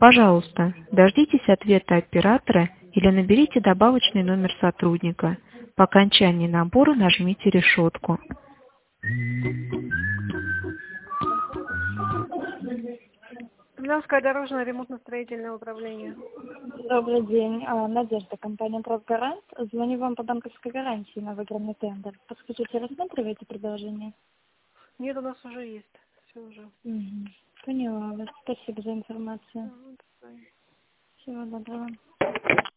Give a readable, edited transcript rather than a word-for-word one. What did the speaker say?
Пожалуйста, дождитесь ответа оператора или наберите добавочный номер сотрудника. По окончании набора нажмите решетку. Ульяновское дорожное ремонтно-строительное управление. Добрый день. Надежда, компания «Трансгарант». Звоню вам по банковской гарантии на выигранный тендер. Подскажите, рассматриваете предложение? Нет, у нас уже есть. Все уже. Поняла вас. Спасибо за информацию. До свидания. Всего доброго.